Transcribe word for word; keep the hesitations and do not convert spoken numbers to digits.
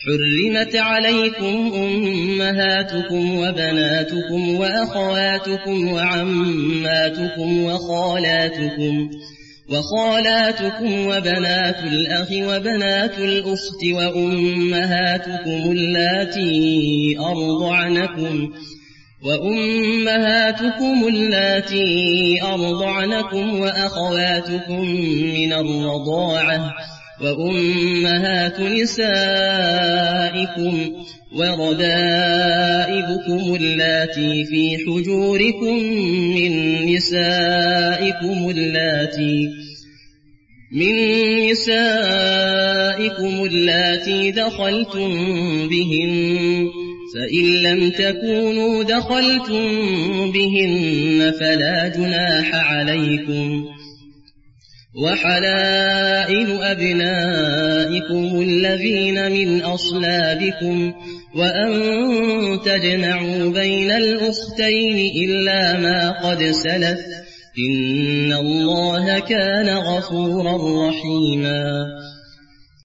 حرمت عليكم أمهاتكم وبناتكم وأخواتكم وعماتكم وخالاتكم وخالاتكم وبنات الأخ وبنات الأخت وأمهاتكم اللاتي أرضعنكم وأمهاتكم اللاتي أرضعنكم وأخواتكم من الرضاعة وأمهات نسائكم وربائبكم اللاتي في حجوركم من نسائكم اللاتي من نسائكم اللاتي دخلتم بهن فإن لم تكونوا دخلتم بهن فلا جناح عليكم وحلائل أبنائكم الذين من أصلابكم وأن تجمعوا بين الأختين إلا ما قد سلف إن الله كان غفورا رحيما